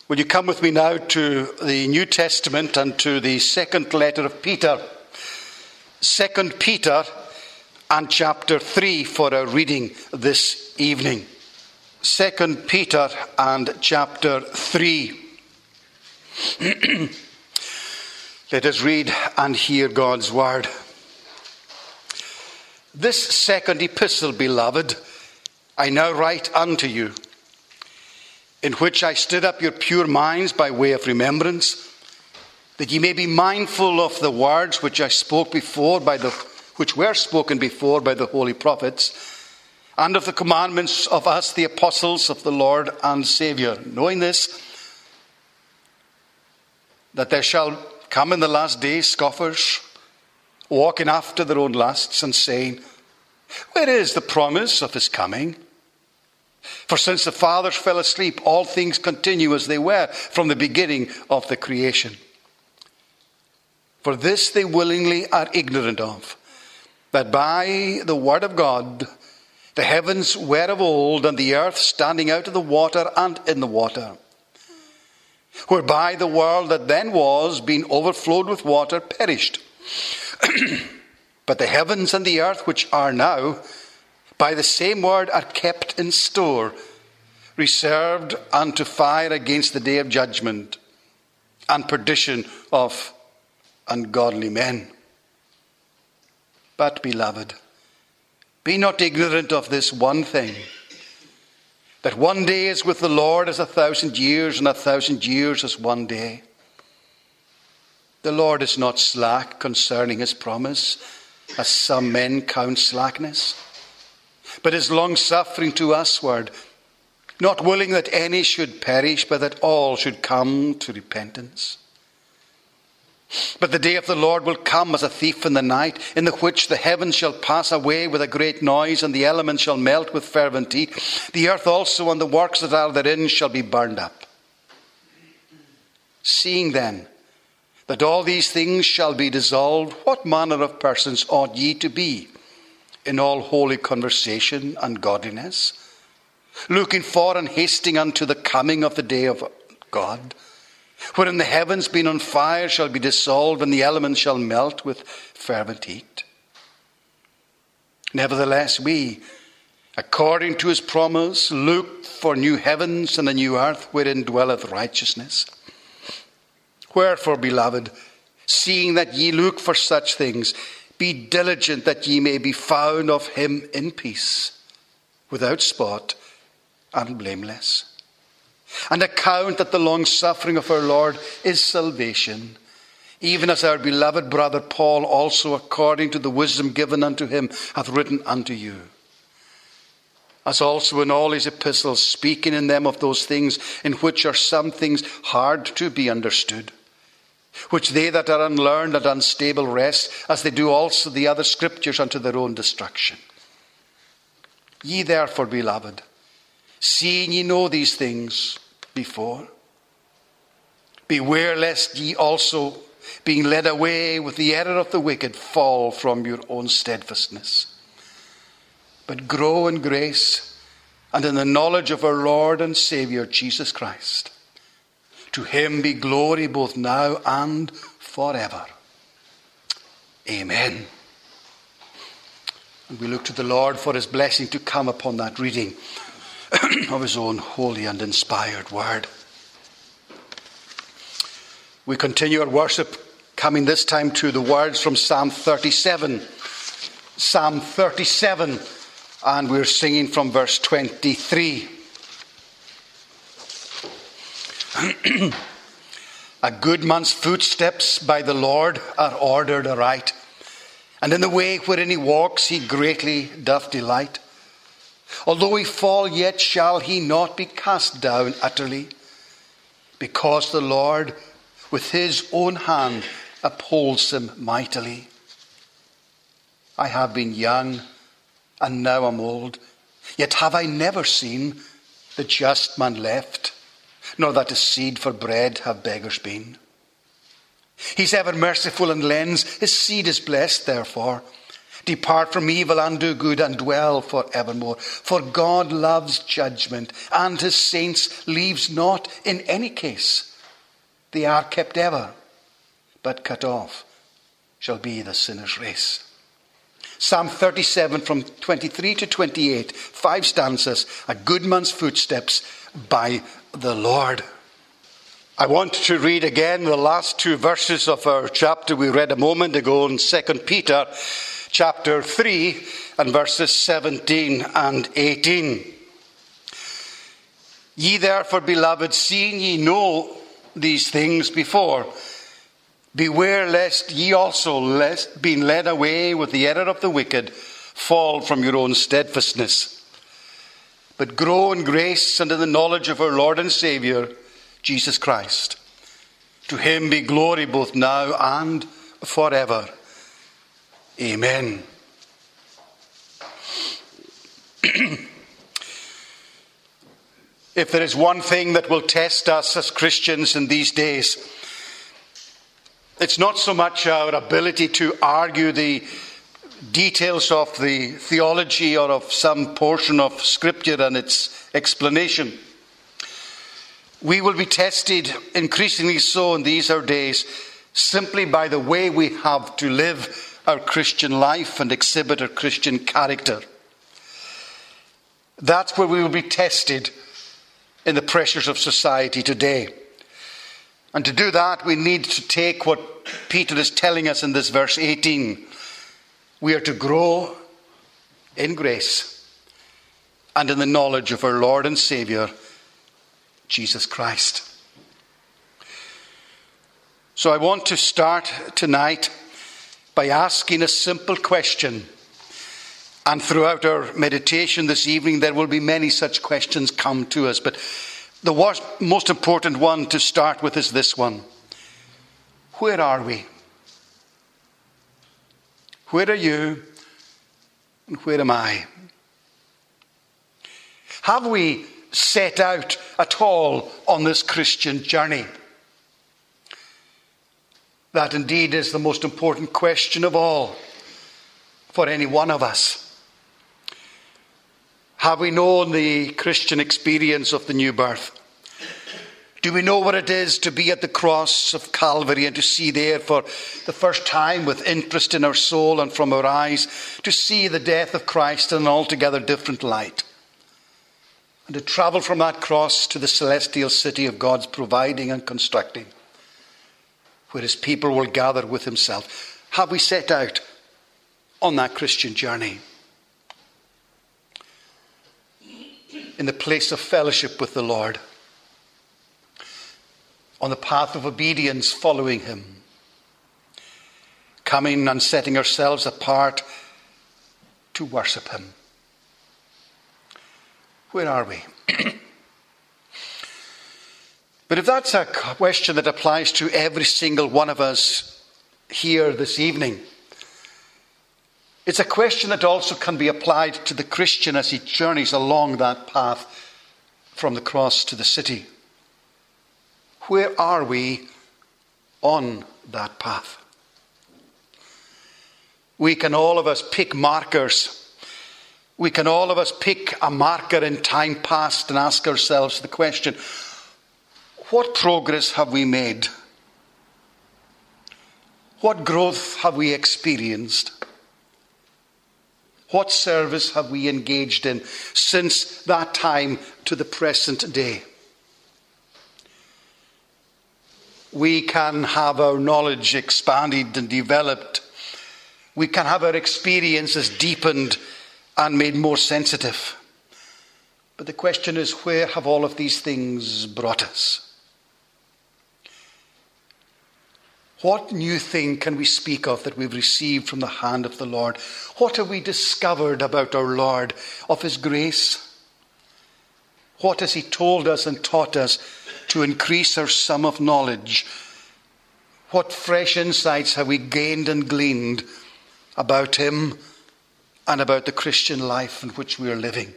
Will you come with me now to the New Testament and to the second letter of Peter? 2 Peter and chapter 3 for our reading this evening. 2 Peter and chapter 3. Let us read and hear God's word. This second epistle, beloved, I now write unto you, in which I stir up your pure minds by way of remembrance, that ye may be mindful of the words which which were spoken before by the holy prophets, and of the commandments of us, the apostles of the Lord and Saviour, knowing this, that there shall come in the last days scoffers, walking after their own lusts, and saying, where is the promise of his coming? For since the fathers fell asleep, all things continue as they were from the beginning of the creation. For this they willingly are ignorant of, that by the word of God the heavens were of old, and the earth standing out of the water and in the water, whereby the world that then was, being overflowed with water, perished. But the heavens and the earth which are now, by the same word are kept in store, reserved unto fire against the day of judgment and perdition of ungodly men. But, beloved, be not ignorant of this one thing, that one day is with the Lord as 1,000 years, and 1,000 years as one day. The Lord is not slack concerning his promise, as some men count slackness, but is longsuffering to usward, not willing that any should perish, but that all should come to repentance. But the day of the Lord will come as a thief in the night, in the which the heavens shall pass away with a great noise, and the elements shall melt with fervent heat. The earth also and the works that are therein shall be burned up. Seeing then that all these things shall be dissolved, what manner of persons ought ye to be in all holy conversation and godliness, looking for and hasting unto the coming of the day of God, wherein the heavens being on fire shall be dissolved, and the elements shall melt with fervent heat? Nevertheless, we, according to his promise, look for new heavens and a new earth, wherein dwelleth righteousness. Wherefore, beloved, seeing that ye look for such things, be diligent that ye may be found of him in peace, without spot and blameless. And account that the long suffering of our Lord is salvation, even as our beloved brother Paul also, according to the wisdom given unto him, hath written unto you. As also in all his epistles, speaking in them of those things in which are some things hard to be understood, which they that are unlearned and unstable wrest, as they do also the other scriptures, unto their own destruction. Ye therefore, beloved, seeing ye know these things before, beware lest ye also, being led away with the error of the wicked, fall from your own steadfastness. But grow in grace and in the knowledge of our Lord and Saviour Jesus Christ. To him be glory both now and forever. Amen. And we look to the Lord for his blessing to come upon that reading of his own holy and inspired word. We continue our worship, coming this time to the words from Psalm 37. Psalm 37, and we're singing from verse 23. A good man's footsteps by the Lord are ordered aright, and in the way wherein he walks he greatly doth delight. Although he fall, yet shall he not be cast down utterly, because the Lord with his own hand upholds him mightily. I have been young, and now am old, yet have I never seen the just man left, nor that his seed for bread have beggars been. He's ever merciful and lends, his seed is blessed therefore. Depart from evil and do good and dwell forevermore. For God loves judgment, and his saints leaves not in any case. They are kept ever, but cut off shall be the sinner's race. Psalm 37 from 23 to 28, 5 stanzas, a good man's footsteps by the Lord. I want to read again the last 2 verses of our chapter we read a moment ago in 2 Peter chapter 3 and verses 17 and 18. Ye therefore, beloved, seeing ye know these things before, beware lest ye also, being led away with the error of the wicked, fall from your own steadfastness. But grow in grace and in the knowledge of our Lord and Saviour, Jesus Christ. To him be glory both now and forever. Amen. If there is one thing that will test us as Christians in these days, it's not so much our ability to argue the details of the theology or of some portion of Scripture and its explanation. We will be tested increasingly so in these our days simply by the way we have to live our Christian life and exhibit our Christian character. That's where we will be tested in the pressures of society today. And to do that, we need to take what Peter is telling us in this verse 18. We are to grow in grace and in the knowledge of our Lord and Saviour, Jesus Christ. So I want to start tonight by asking a simple question. And throughout our meditation this evening, there will be many such questions come to us. But the most important one to start with is this one. Where are we? Where are you? And where am I? Have we set out at all on this Christian journey? That indeed is the most important question of all for any one of us. Have we known the Christian experience of the new birth? Do we know what it is to be at the cross of Calvary and to see there for the first time with interest in our soul and from our eyes, to see the death of Christ in an altogether different light? And to travel from that cross to the celestial city of God's providing and constructing, where his people will gather with himself. Have we set out on that Christian journey? In the place of fellowship with the Lord, on the path of obedience following him, coming and setting ourselves apart to worship him. Where are we? But if that's a question that applies to every single one of us here this evening, it's a question that also can be applied to the Christian as he journeys along that path from the cross to the city. Where are we on that path? We can all of us pick markers. We can all of us pick a marker in time past and ask ourselves the question, what progress have we made? What growth have we experienced? What service have we engaged in since that time to the present day? We can have our knowledge expanded and developed. We can have our experiences deepened and made more sensitive. But the question is, where have all of these things brought us? What new thing can we speak of that we've received from the hand of the Lord? What have we discovered about our Lord, of his grace? What has he told us and taught us to increase our sum of knowledge? What fresh insights have we gained and gleaned about him and about the Christian life in which we are living?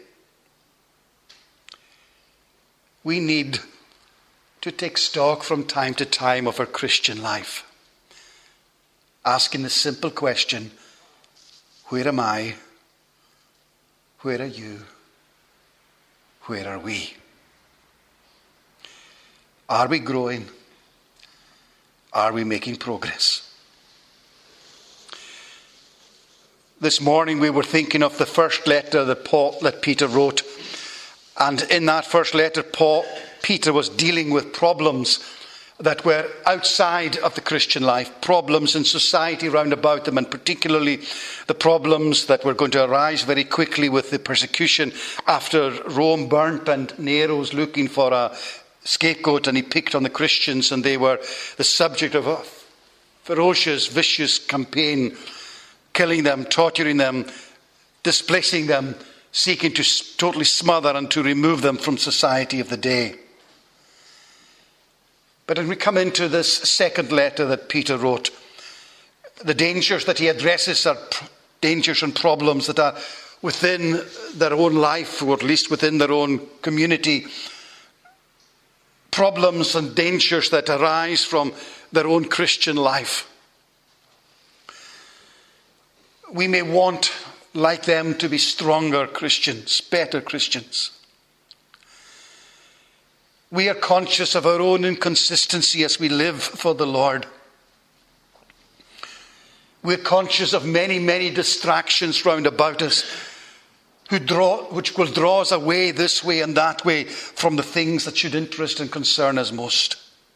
We need to take stock from time to time of our Christian life, asking the simple question, Where am I? Where are you? Where are we? Are we growing? Are we making progress? This morning we were thinking of the first letter that Peter wrote. And in that first letter, Peter was dealing with problems that were outside of the Christian life, problems in society round about them, and particularly the problems that were going to arise very quickly with the persecution after Rome burnt and Nero's looking for a scapegoat, and he picked on the Christians, and they were the subject of a ferocious, vicious campaign, killing them, torturing them, displacing them, seeking to totally smother and to remove them from society of the day. But when we come into this second letter that Peter wrote, the dangers that he addresses are dangers and problems that are within their own life, or at least within their own community. Problems and dangers that arise from their own Christian life. We may want, like them, to be stronger Christians, better Christians. We are conscious of our own inconsistency as we live for the Lord. We're conscious of many, many distractions round about us which will draw us away this way and that way from the things that should interest and concern us most.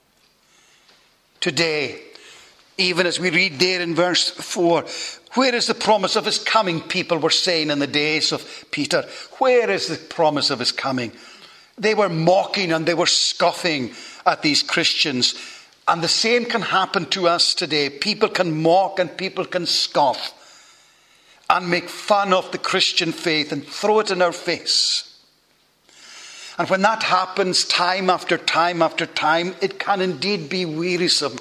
Today, even as we read there in verse 4, where is the promise of his coming? People were saying in the days of Peter, where is the promise of his coming? They were mocking and they were scoffing at these Christians. And the same can happen to us today. People can mock and people can scoff and make fun of the Christian faith and throw it in our face. And when that happens time after time after time, it can indeed be wearisome.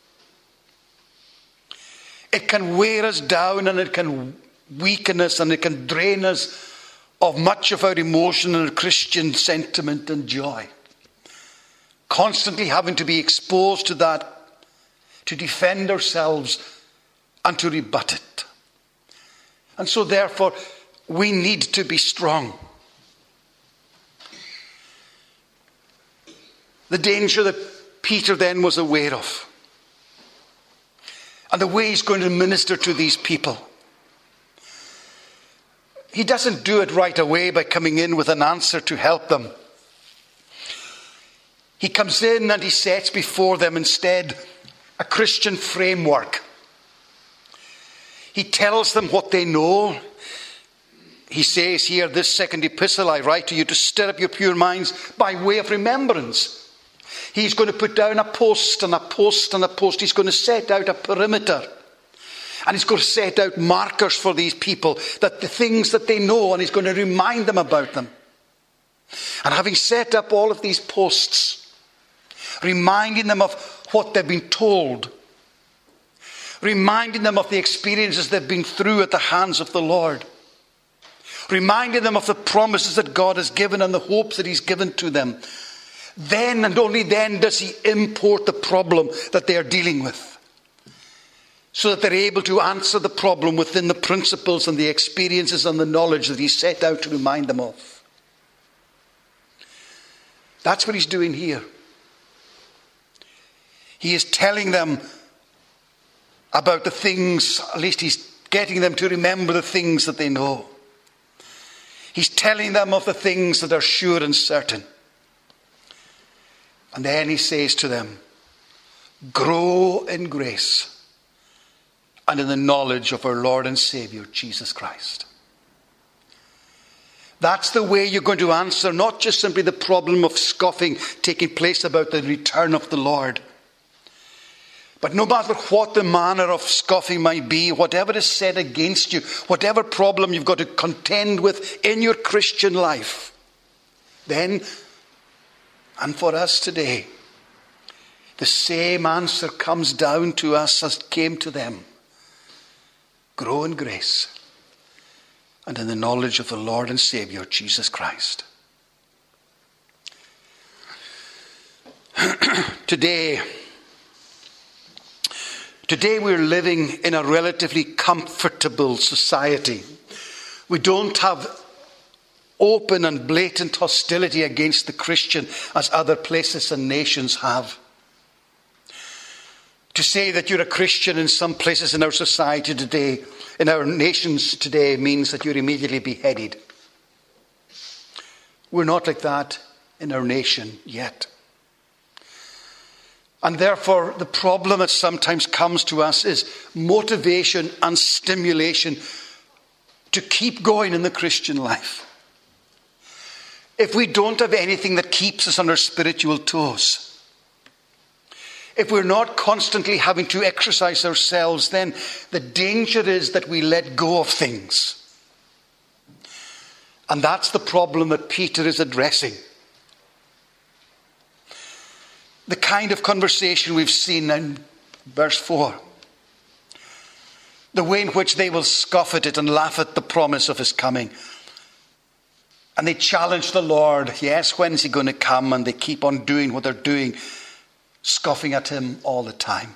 It can wear us down, and it can weaken us, and it can drain us of much of our emotion and Christian sentiment and joy. Constantly having to be exposed to that, to defend ourselves and to rebut it. And so therefore, we need to be strong. The danger that Peter then was aware of, and the way he's going to minister to these people. He doesn't do it right away by coming in with an answer to help them. He comes in and he sets before them instead a Christian framework. He tells them what they know. He says here, this second epistle I write to you to stir up your pure minds by way of remembrance. He's going to put down a post and a post and a post. He's going to set out a perimeter. And he's going to set out markers for these people, that the things that they know, and he's going to remind them about them. And having set up all of these posts, reminding them of what they've been told, reminding them of the experiences they've been through at the hands of the Lord, reminding them of the promises that God has given and the hopes that he's given to them, then and only then does he import the problem that they are dealing with, so that they're able to answer the problem within the principles and the experiences and the knowledge that he set out to remind them of. That's what he's doing here. He is telling them about the things, at least he's getting them to remember the things that they know. He's telling them of the things that are sure and certain. And then he says to them, grow in grace and in the knowledge of our Lord and Saviour, Jesus Christ. That's the way you're going to answer not just simply the problem of scoffing taking place about the return of the Lord, but no matter what the manner of scoffing might be, whatever is said against you, whatever problem you've got to contend with in your Christian life, then, and for us today, the same answer comes down to us as it came to them. Grow in grace and in the knowledge of the Lord and Saviour, Jesus Christ. Today we're living in a relatively comfortable society. We don't have open and blatant hostility against the Christian as other places and nations have. To say that you're a Christian in some places in our society today, in our nations today, means that you're immediately beheaded. We're not like that in our nation yet. And therefore, the problem that sometimes comes to us is motivation and stimulation to keep going in the Christian life. If we don't have anything that keeps us on our spiritual toes, if we're not constantly having to exercise ourselves, then the danger is that we let go of things. And that's the problem that Peter is addressing. The kind of conversation we've seen in verse 4. The way in which they will scoff at it and laugh at the promise of his coming. And they challenge the Lord. Yes, when is he going to come? And they keep on doing what they're doing, scoffing at him all the time.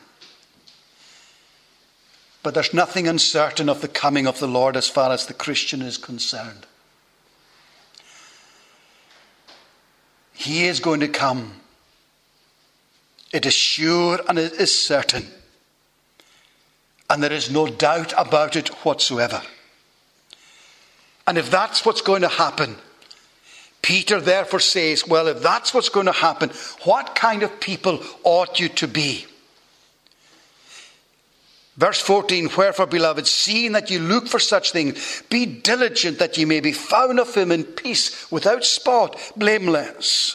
But there's nothing uncertain of the coming of the Lord as far as the Christian is concerned. He is going to come. It is sure and it is certain. And there is no doubt about it whatsoever. And if that's what's going to happen, Peter therefore says, well, if that's what's going to happen, what kind of people ought you to be? Verse 14, wherefore, beloved, seeing that you look for such things, be diligent that ye may be found of him in peace, without spot, blameless.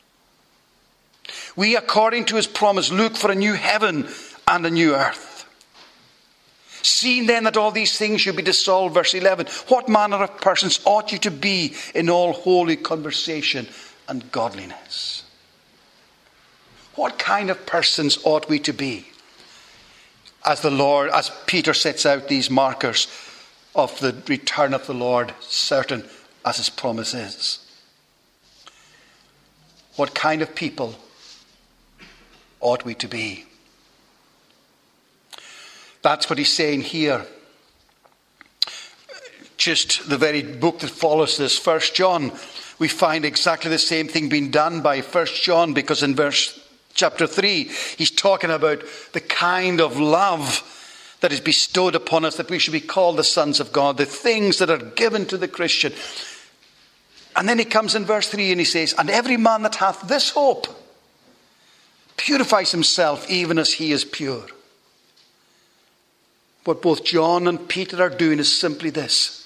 We, according to his promise, look for a new heaven and a new earth. Seeing then that all these things should be dissolved, verse 11, what manner of persons ought you to be in all holy conversation and godliness? What kind of persons ought we to be? As Peter sets out these markers of the return of the Lord, certain as his promise is. What kind of people ought we to be? That's what he's saying here. Just the very book that follows this, 1 John, we find exactly the same thing being done by 1 John, because in chapter 3, he's talking about the kind of love that is bestowed upon us, that we should be called the sons of God, the things that are given to the Christian. And then he comes in verse 3 and he says, and every man that hath this hope purifies himself even as he is pure. What both John and Peter are doing is simply this.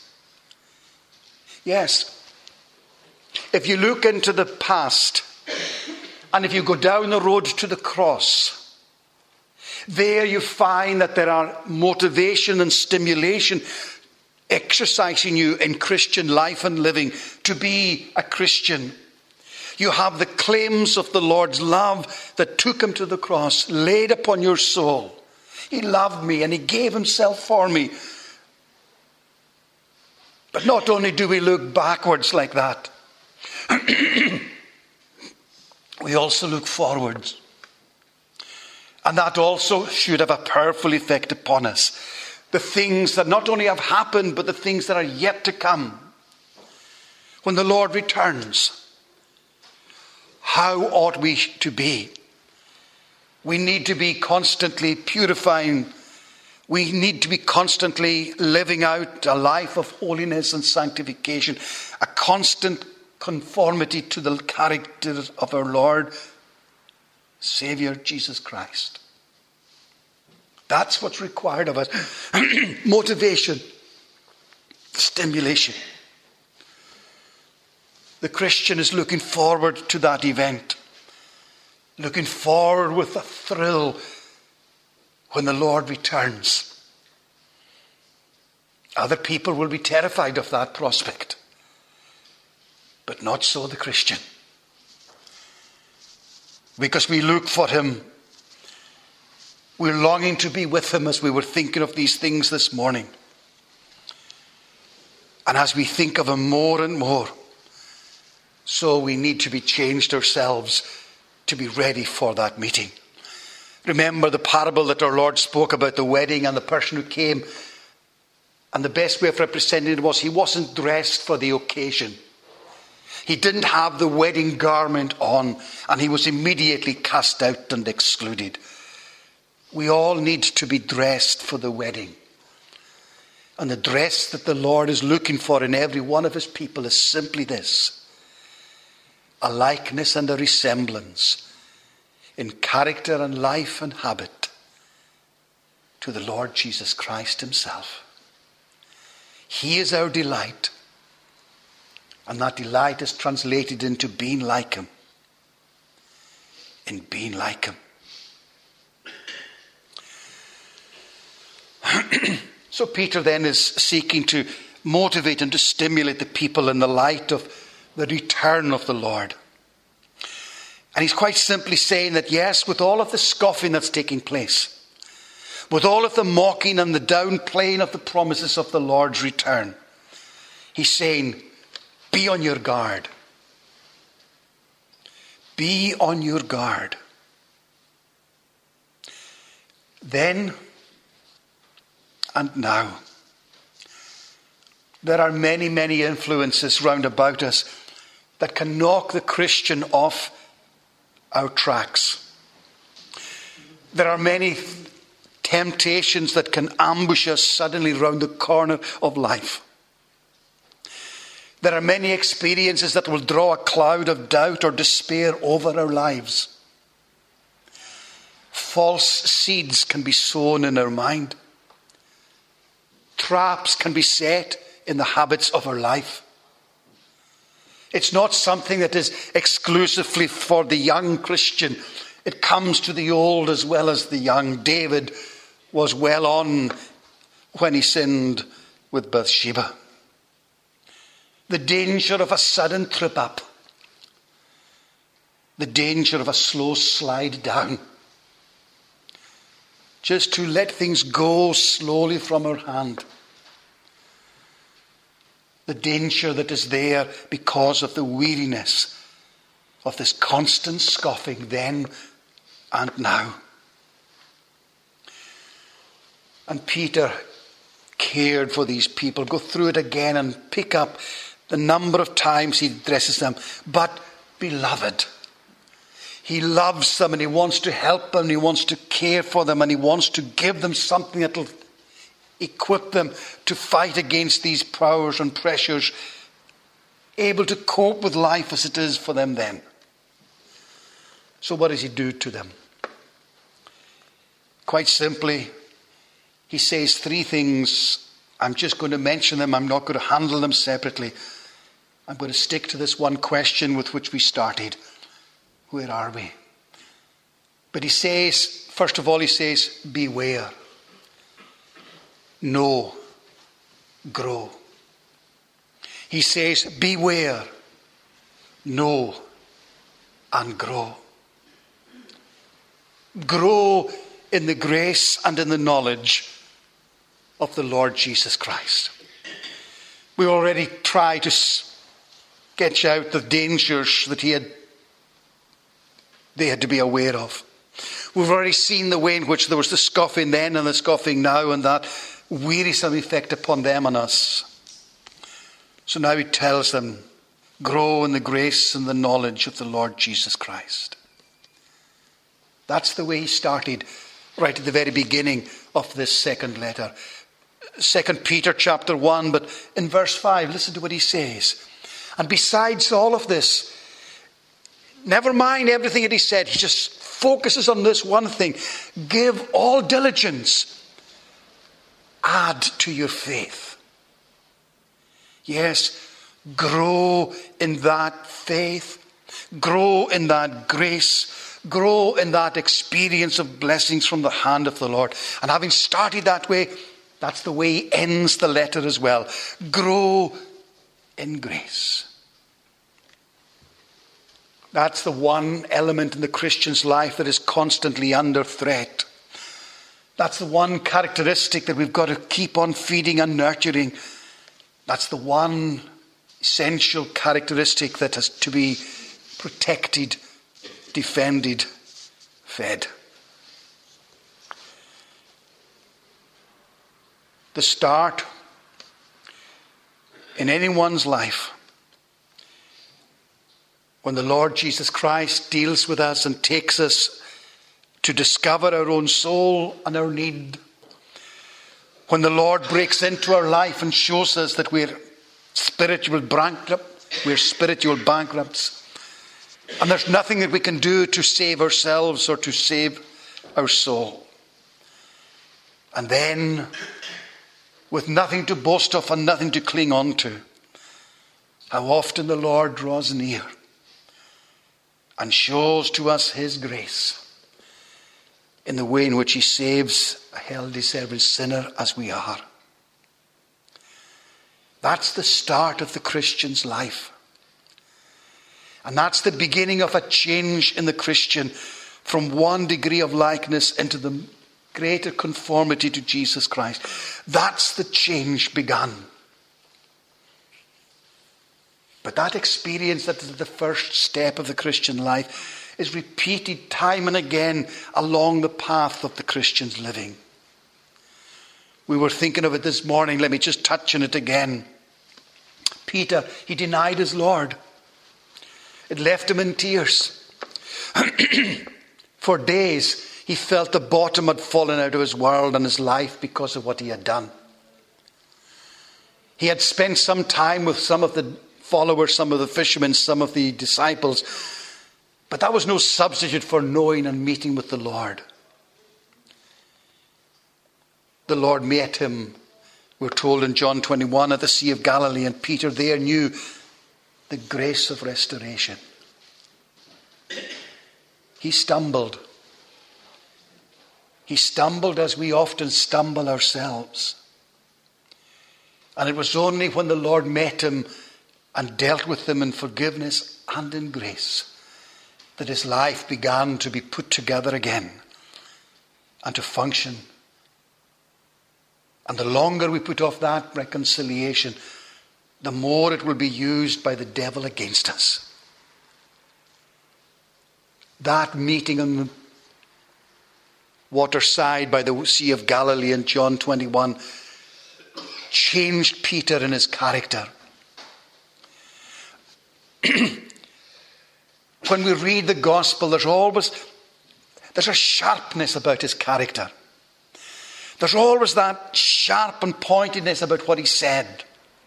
Yes, if you look into the past, and if you go down the road to the cross, there you find that there are motivation and stimulation exercising you in Christian life and living to be a Christian. You have the claims of the Lord's love that took him to the cross, laid upon your soul. He loved me and he gave himself for me. But not only do we look backwards like that, we also look forwards. And that also should have a powerful effect upon us. The things that not only have happened, but the things that are yet to come. When the Lord returns, how ought we to be? We need to be constantly purifying. We need to be constantly living out a life of holiness and sanctification, a constant conformity to the character of our Lord, Savior, Jesus Christ. That's what's required of us. Motivation, stimulation. The Christian is looking forward to that event. Looking forward with a thrill when the Lord returns. Other people will be terrified of that prospect. But not so the Christian. Because we look for him. We're longing to be with him as we were thinking of these things this morning. And as we think of him more and more, so we need to be changed ourselves to be ready for that meeting. Remember the parable that our Lord spoke about the wedding and the person who came. And the best way of representing it was he wasn't dressed for the occasion. He didn't have the wedding garment on, and he was immediately cast out and excluded. We all need to be dressed for the wedding. And the dress that the Lord is looking for in every one of his people is simply this: a likeness and a resemblance in character and life and habit to the Lord Jesus Christ himself. He is our delight, and that delight is translated into being like him. In being like him. So Peter then is seeking to motivate and to stimulate the people in the light of the return of the Lord. And he's quite simply saying that, yes, with all of the scoffing that's taking place, with all of the mocking and the downplaying of the promises of the Lord's return, he's saying, be on your guard. Be on your guard. Then and now, there are many, many influences round about us that can knock the Christian off our tracks. There are many temptations that can ambush us suddenly round the corner of life. There are many experiences that will draw a cloud of doubt or despair over our lives. False seeds can be sown in our mind. Traps can be set in the habits of our life. It's not something that is exclusively for the young Christian. It comes to the old as well as the young. David was well on when he sinned with Bathsheba. The danger of a sudden trip up. The danger of a slow slide down. Just to let things go slowly from our hand. The danger that is there because of the weariness of this constant scoffing then and now. And Peter cared for these people. Go through it again and pick up the number of times he addresses them. But beloved, he loves them and he wants to help them, he wants to care for them, and he wants to give them something that will equip them to fight against these powers and pressures, able to cope with life as it is for them then. So what does he do to them? Quite simply, he says three things. I'm just going to mention them. I'm not going to handle them separately. I'm going to stick to this one question with which we started. Where are we? But he says, first of all, he says, beware. Know. Grow. He says, beware. Know. And grow. Grow in the grace and in the knowledge of the Lord Jesus Christ. We already tried to sketch out the dangers that they had to be aware of. We've already seen the way in which there was the scoffing then and the scoffing now, and that wearisome effect upon them and us. So now he tells them, grow in the grace and the knowledge of the Lord Jesus Christ. That's the way he started right at the very beginning of this second letter. 2 Peter chapter 1, but in verse 5, listen to what he says. And besides all of this, never mind everything that he said, he just focuses on this one thing. Give all diligence. Add to your faith. Yes, grow in that faith. Grow in that grace. Grow in that experience of blessings from the hand of the Lord. And having started that way, that's the way he ends the letter as well. Grow in grace. That's the one element in the Christian's life that is constantly under threat. That's the one characteristic that we've got to keep on feeding and nurturing. That's the one essential characteristic that has to be protected, defended, fed. the start in anyone's life when the Lord Jesus Christ deals with us and takes us to discover our own soul and our need. When the Lord breaks into our life and shows us that we're spiritual bankrupts, and there's nothing that we can do to save ourselves or to save our soul. And then, with nothing to boast of and nothing to cling on to, how often the Lord draws near and shows to us his grace in the way in which he saves a hell-deserving sinner as we are. That's the start of the Christian's life. And that's the beginning of a change in the Christian from one degree of likeness into the greater conformity to Jesus Christ. That's the change begun. But that experience that is the first step of the Christian life is repeated time and again along the path of the Christian's living. We were thinking of it this morning. Let me just touch on it again. Peter, he denied his Lord. It left him in tears. For days, he felt the bottom had fallen out of his world and his life because of what he had done. He had spent some time with some of the followers, some of the fishermen, some of the disciples, but that was no substitute for knowing and meeting with the Lord. The Lord met him, we're told in John 21, at the Sea of Galilee, and Peter there knew the grace of restoration. He stumbled. He stumbled as we often stumble ourselves. And it was only when the Lord met him and dealt with him in forgiveness and in grace that his life began to be put together again and to function. And the longer we put off that reconciliation, the more it will be used by the devil against us. That meeting on the waterside by the Sea of Galilee in John 21 changed Peter in his character. When we read the gospel, there's a sharpness about his character. There's always that sharp and pointedness about what he said.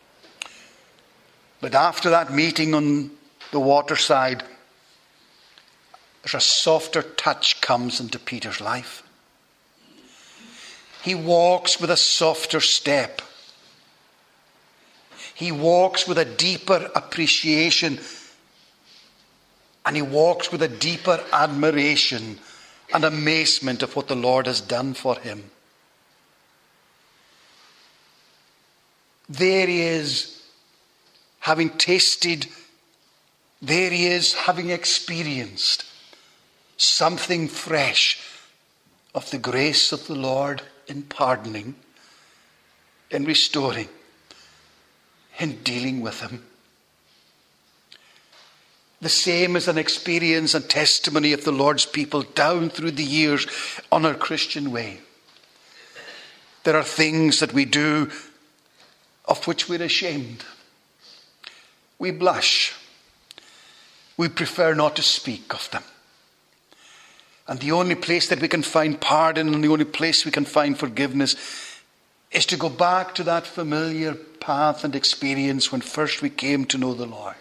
But after that meeting on the waterside, there's a softer touch comes into Peter's life. He walks with a softer step. He walks with a deeper appreciation, and he walks with a deeper admiration and amazement of what the Lord has done for him. There he is, having tasted, there he is, having experienced something fresh of the grace of the Lord in pardoning, in restoring, in dealing with him. The same is an experience and testimony of the Lord's people down through the years on our Christian way. There are things that we do of which we're ashamed. We blush. We prefer not to speak of them. And the only place that we can find pardon and the only place we can find forgiveness is to go back to that familiar path and experience when first we came to know the Lord.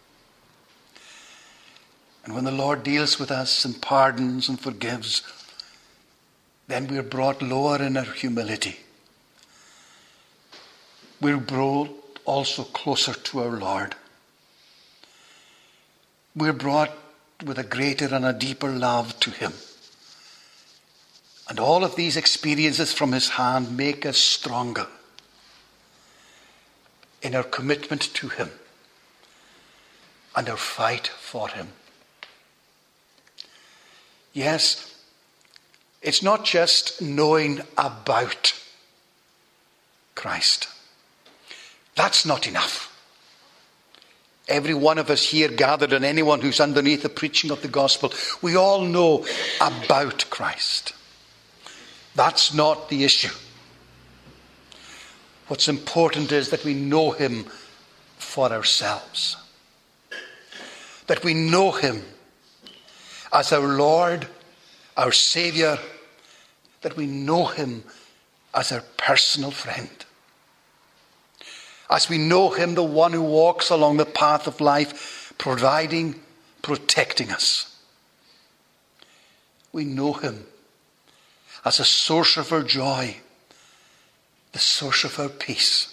And when the Lord deals with us and pardons and forgives, then we're brought lower in our humility. We're brought also closer to our Lord. We're brought with a greater and a deeper love to him. And all of these experiences from his hand make us stronger in our commitment to him and our fight for him. Yes, it's not just knowing about Christ. That's not enough. Every one of us here gathered and anyone who's underneath the preaching of the gospel, we all know about Christ. That's not the issue. What's important is that we know him for ourselves. That we know him as our Lord, our Saviour, that we know him as our personal friend. As we know him, the one who walks along the path of life, providing, protecting us. We know him as a source of our joy, the source of our peace.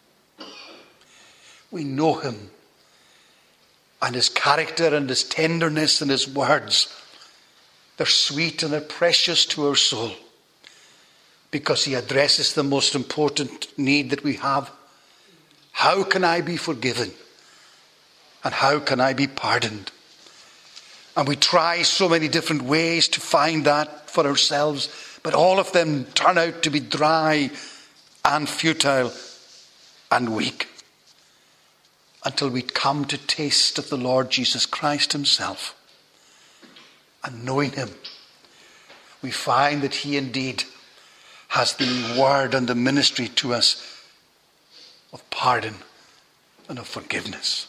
We know him and his character and his tenderness and his words. They're sweet and they're precious to our soul because he addresses the most important need that we have. How can I be forgiven? And how can I be pardoned? And we try so many different ways to find that for ourselves, but all of them turn out to be dry and futile and weak until we come to taste of the Lord Jesus Christ himself. And knowing him, we find that he indeed has the word and the ministry to us of pardon and of forgiveness.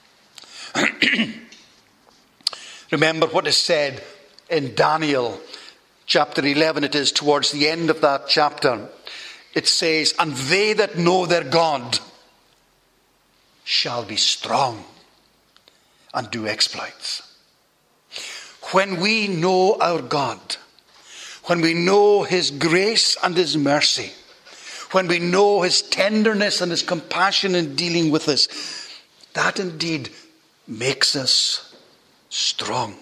Remember what is said in Daniel chapter 11, it is towards the end of that chapter. It says, and they that know their God shall be strong and do exploits. When we know our God, when we know his grace and his mercy, when we know his tenderness and his compassion in dealing with us, that indeed makes us strong.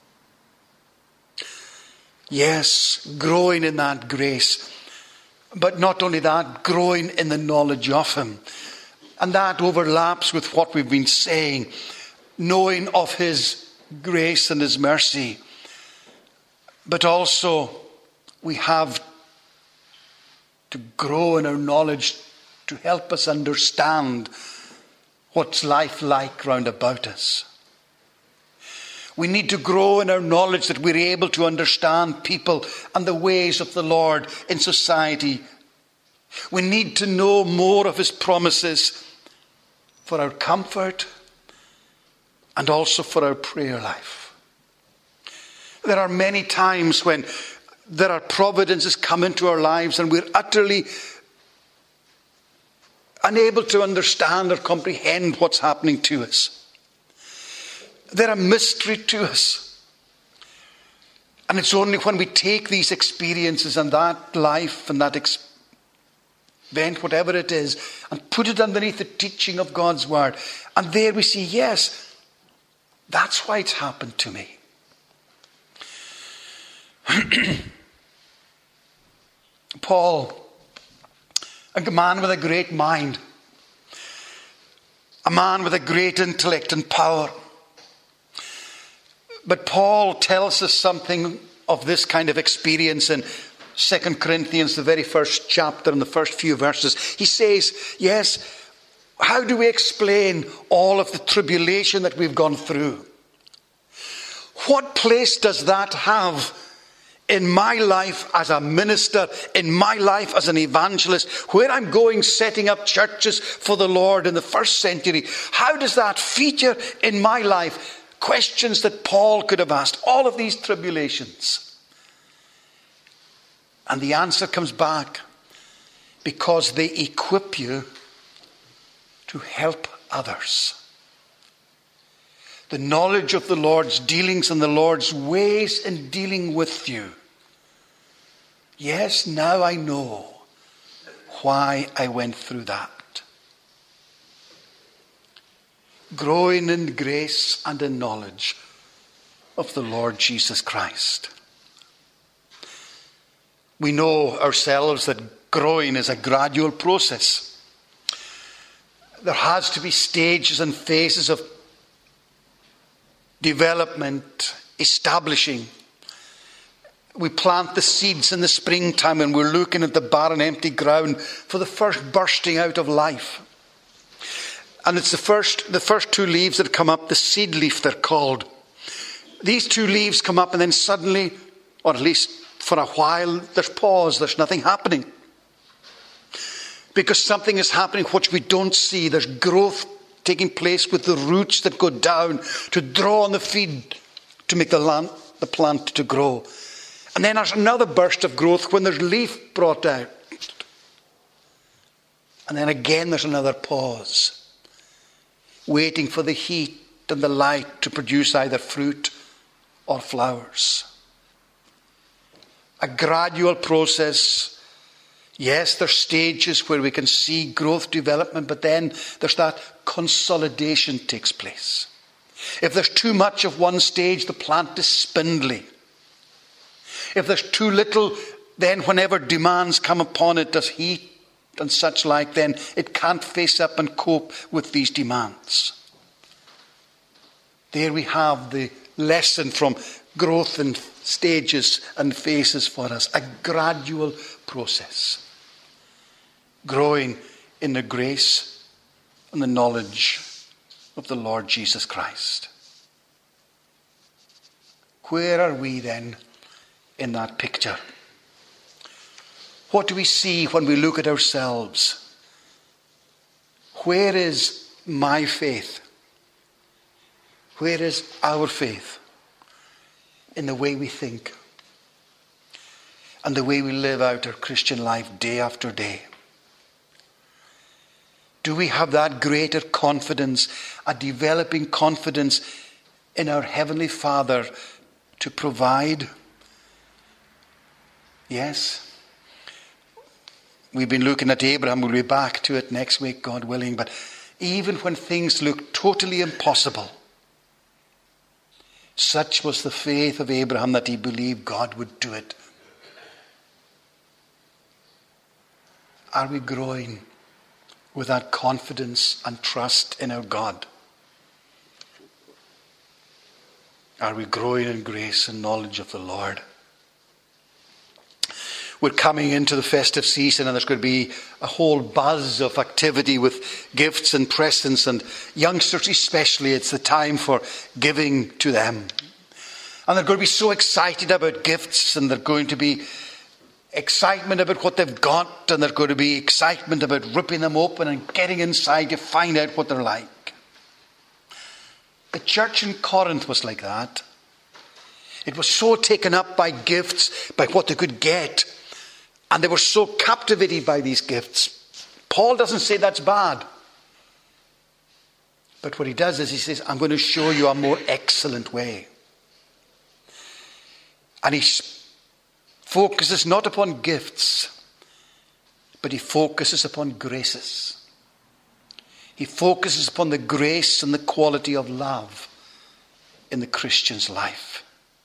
Yes, growing in that grace, but not only that, growing in the knowledge of him. And that overlaps with what we've been saying, knowing of his grace and his mercy. But also we have to grow in our knowledge to help us understand what's life like round about us. We need to grow in our knowledge that we're able to understand people and the ways of the Lord in society. We need to know more of his promises for our comfort and also for our prayer life. There are many times when there are providences come into our lives and we're utterly unable to understand or comprehend what's happening to us. They're a mystery to us. And it's only when we take these experiences and that life and that event, whatever it is, and put it underneath the teaching of God's word. And there we see, yes, that's why it's happened to me. Paul, a man with a great mind, a man with a great intellect and power. But Paul tells us something of this kind of experience in 2 Corinthians, the very first chapter and the first few verses. He says, yes, how do we explain all of the tribulation that we've gone through? What place does that have in my life as a minister, in my life as an evangelist, where I'm going setting up churches for the Lord in the first century? How does that feature in my life? Questions that Paul could have asked, all of these tribulations. And the answer comes back, because they equip you to help others. The knowledge of the Lord's dealings and the Lord's ways in dealing with you. Yes, now I know why I went through that. Growing in grace and in knowledge of the Lord Jesus Christ. We know ourselves that growing is a gradual process. There has to be stages and phases of development, establishing. We plant the seeds in the springtime and we're looking at the barren, empty ground for the first bursting out of life. And it's the first two leaves that come up, the seed leaf they're called. These two leaves come up and then suddenly, or at least for a while, there's pause, there's nothing happening. because something is happening which we don't see. There's growth taking place with the roots that go down to draw on the feed to make the plant to grow. And then there's another burst of growth when there's leaf brought out. And then again there's another pause, waiting for the heat and the light to produce either fruit or flowers. A gradual process. Yes, there's stages where we can see growth development, but then there's that consolidation takes place. If there's too much of one stage, the plant is spindly. If there's too little, then whenever demands come upon it, as heat and such like, then it can't face up and cope with these demands. There we have the lesson from growth and stages and phases for us. A gradual process. Growing in the grace and the knowledge of the Lord Jesus Christ. Where are we then in that picture? What do we see when we look at ourselves? Where is my faith? Where is our faith? In the way we think and the way we live out our Christian life day after day. Do we have that greater confidence, a developing confidence in our Heavenly Father to provide? Yes. We've been looking at Abraham. We'll be back to it next week, God willing. But even when things look totally impossible, such was the faith of Abraham that he believed God would do it. Are we growing with that confidence and trust in our God? Are we growing in grace and knowledge of the Lord? We're coming into the festive season, and there's going to be a whole buzz of activity with gifts and presents, and youngsters especially, it's the time for giving to them. And they're going to be so excited about gifts, and they're going to be excitement about what they've got, and there's going to be excitement about ripping them open and getting inside to find out what they're like. The church in Corinth was like that. It was so taken up by gifts, by what they could get, and they were so captivated by these gifts. Paul doesn't say that's bad. But what he does is he says, I'm going to show you a more excellent way. And he focuses not upon gifts, but he focuses upon graces. He focuses upon the grace and the quality of love in the Christian's life.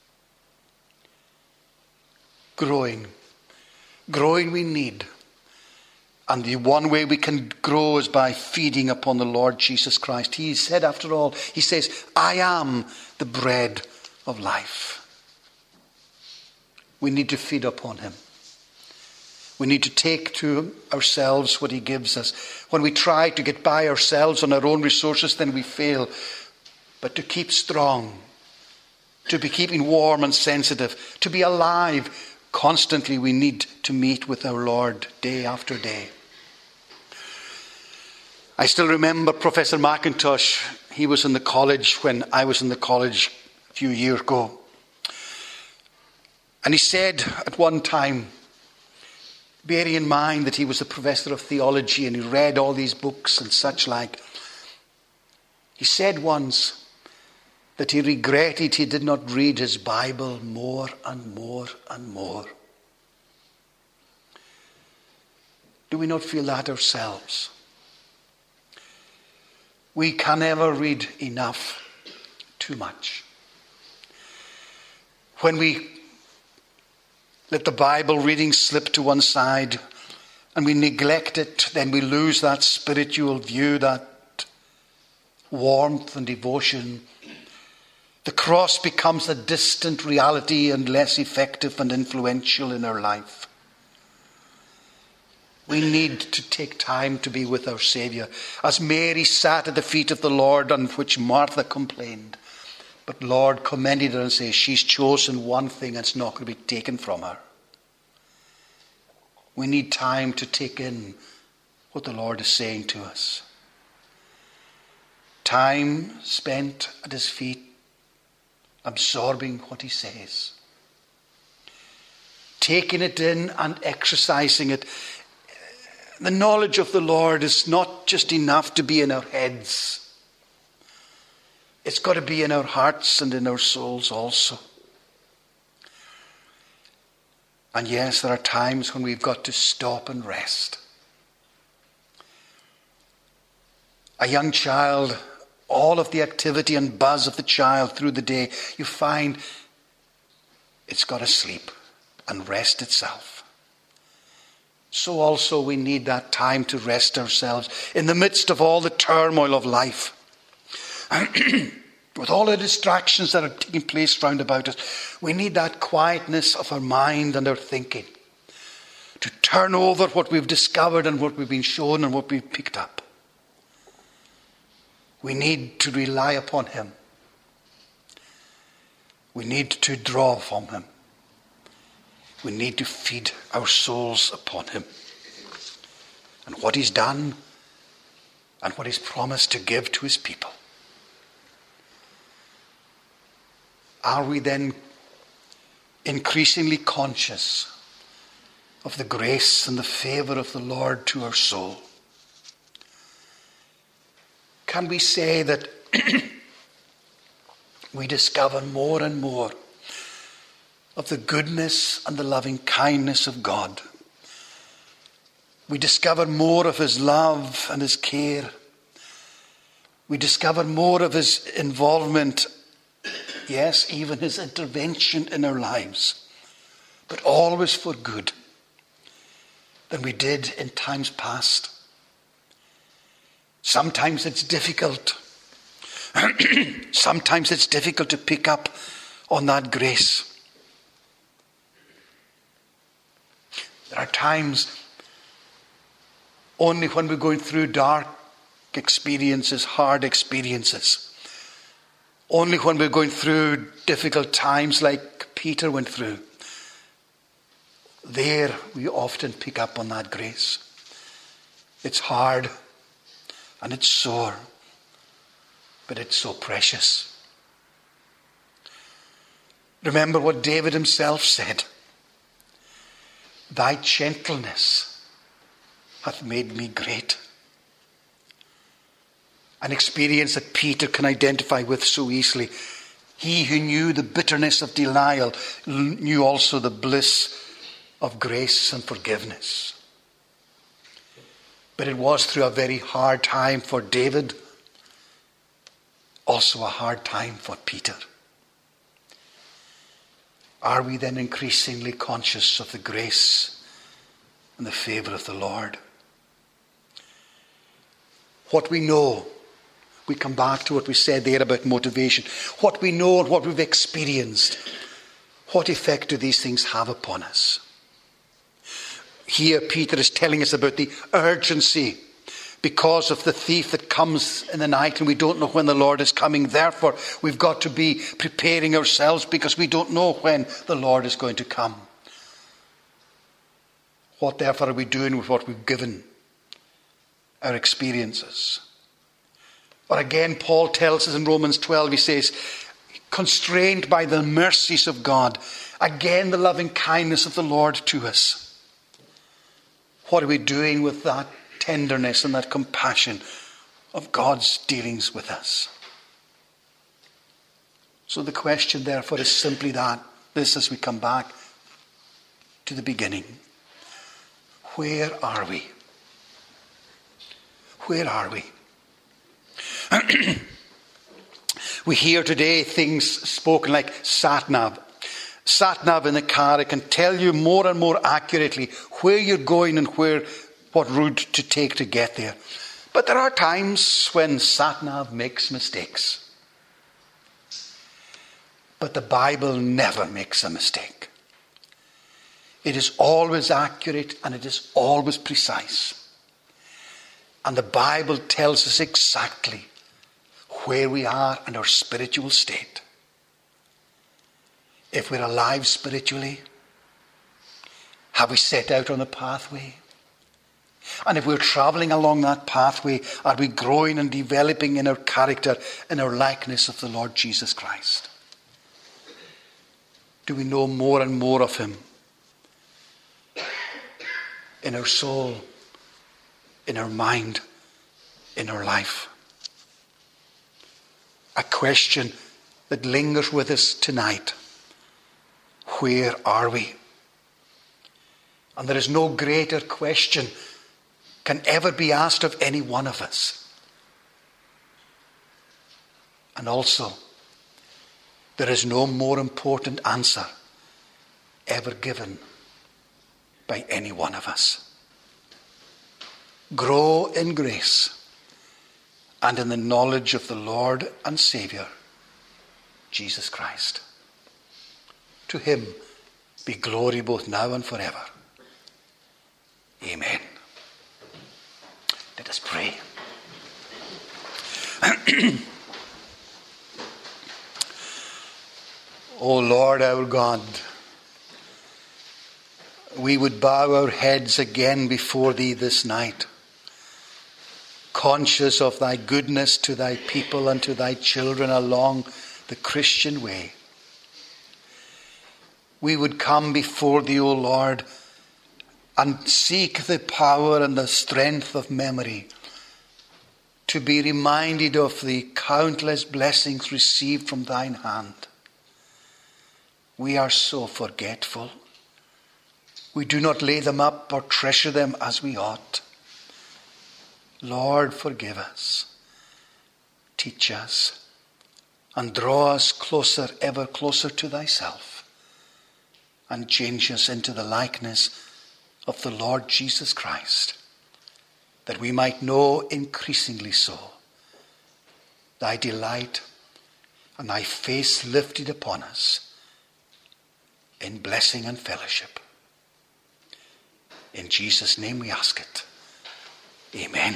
Growing we need. And the one way we can grow is by feeding upon the Lord Jesus Christ. He said, after all, he says, I am the bread of life. We need to feed upon him. We need to take to ourselves what he gives us. When we try to get by ourselves on our own resources, then we fail. But to keep strong, to be keeping warm and sensitive, to be alive constantly, we need to meet with our Lord day after day. I still remember Professor McIntosh. He was in the college when I was in the college a few years ago. And he said at one time, bearing in mind that he was a professor of theology and he read all these books and such like, he said once that he regretted he did not read his Bible more and more and more. Do we not feel that ourselves? We can never read enough, too much. When we let the Bible reading slip to one side and we neglect it, then we lose that spiritual view, that warmth and devotion. The cross becomes a distant reality and less effective and influential in our life. We need to take time to be with our Saviour. As Mary sat at the feet of the Lord, on which Martha complained. But Lord commended her and says, she's chosen one thing and it's not going to be taken from her. We need time to take in what the Lord is saying to us. Time spent at his feet, absorbing what he says. Taking it in and exercising it. The knowledge of the Lord is not just enough to be in our heads. It's got to be in our hearts and in our souls also. And yes, there are times when we've got to stop and rest. A young child, all of the activity and buzz of the child through the day, you find it's got to sleep and rest itself. So also we need that time to rest ourselves in the midst of all the turmoil of life. With all the distractions that are taking place round about us, we need that quietness of our mind and our thinking to turn over what we've discovered and what we've been shown and what we've picked up. We need to rely upon him. We need to draw from him. We need to feed our souls upon him and what he's done and what he's promised to give to his people. Are we then increasingly conscious of the grace and the favour of the Lord to our soul? Can we say that we discover more and more of the goodness and the loving kindness of God? We discover more of his love and his care. We discover more of his involvement, yes, even his intervention in our lives, but always for good, than we did in times past. Sometimes it's difficult. Sometimes it's difficult to pick up on that grace. There are times only when we're going through dark experiences, hard experiences, only when we're going through difficult times like Peter went through, there we often pick up on that grace. It's hard and it's sore, but it's so precious. Remember what David himself said. Thy gentleness hath made me great. An experience that Peter can identify with so easily. He who knew the bitterness of denial knew also the bliss of grace and forgiveness. But it was through a very hard time for David, also a hard time for Peter. Are we then increasingly conscious of the grace and the favour of the Lord? What we know, we come back to what we said there about motivation. What we know and what we've experienced, what effect do these things have upon us? Here Peter is telling us about the urgency because of the thief that comes in the night and we don't know when the Lord is coming. Therefore, we've got to be preparing ourselves because we don't know when the Lord is going to come. What therefore are we doing with what we've given? Our experiences. Or again, Paul tells us in Romans 12, he says, constrained by the mercies of God, again the loving kindness of the Lord to us. What are we doing with that tenderness and that compassion of God's dealings with us? So the question therefore is simply this as we come back to the beginning. Where are we? Where are we? We hear today things spoken like sat-nav. Sat-nav in the car, it can tell you more and more accurately where you're going and what route to take to get there. But there are times when sat-nav makes mistakes. But the Bible never makes a mistake. It is always accurate and it is always precise. And the Bible tells us exactly where we are and our spiritual state. If we're alive spiritually, have we set out on the pathway? And if we're travelling along that pathway, are we growing and developing in our character, in our likeness of the Lord Jesus Christ? Do we know more and more of him in our soul, in our mind, in our life? A question that lingers with us tonight. Where are we? And there is no greater question can ever be asked of any one of us. And also, there is no more important answer ever given by any one of us. Grow in grace and in the knowledge of the Lord and Saviour, Jesus Christ. To him be glory both now and forever. Amen. Let us pray. O Lord our God, we would bow our heads again before thee this night, conscious of thy goodness to thy people and to thy children along the Christian way. We would come before thee, O Lord, and seek the power and the strength of memory to be reminded of the countless blessings received from thine hand. We are so forgetful. We do not lay them up or treasure them as we ought. Lord, forgive us, teach us, and draw us closer, ever closer to thyself, and change us into the likeness of the Lord Jesus Christ, that we might know increasingly so thy delight and thy face lifted upon us in blessing and fellowship. In Jesus' name we ask it. Amen.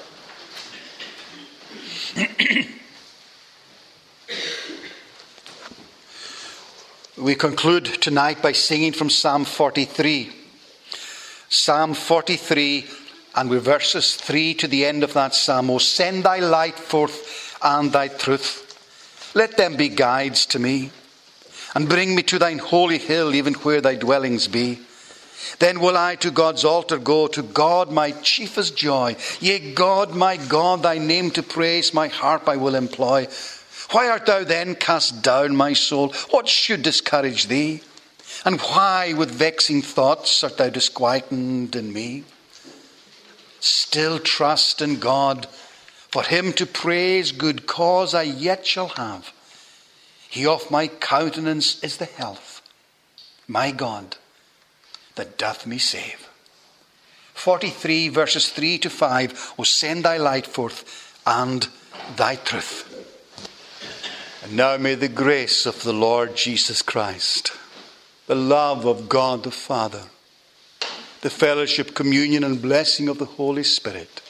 We conclude tonight by singing from Psalm 43. Psalm 43, and with verses 3 to the end of that psalm. O send thy light forth and thy truth. Let them be guides to me, and bring me to thine holy hill, even where thy dwellings be. Then will I to God's altar go, to God my chiefest joy. Yea, God, my God, thy name to praise, my harp I will employ. Why art thou then cast down, my soul? What should discourage thee? And why with vexing thoughts art thou disquieted in me? Still trust in God, for him to praise, good cause I yet shall have. He of my countenance is the health, my God, that doth me save. 43 verses 3 to 5. O send thy light forth and thy truth. And now may the grace of the Lord Jesus Christ, the love of God the Father, the fellowship, communion, and blessing of the Holy Spirit